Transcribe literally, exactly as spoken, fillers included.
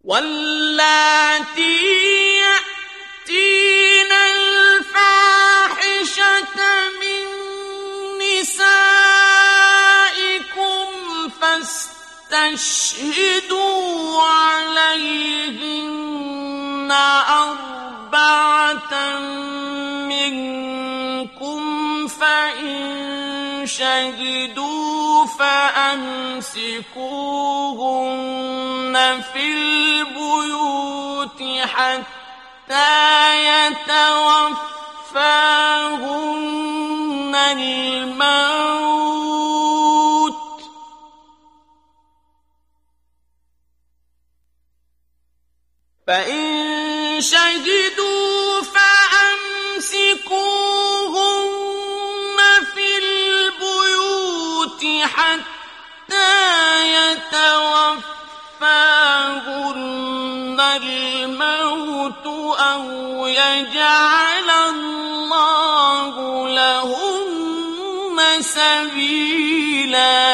واللاتي يأتين الفاحشة من نسائكم فاستشهدوا عليهن أربعة منكم فإن شهدوا فأمسكوهن في البيوت حتى يتوفاهن الموت فإن شهدوا فأمسكوهن في البيوت حتى يتوفاهن الموت أو يجعل الله لهن سبيلا.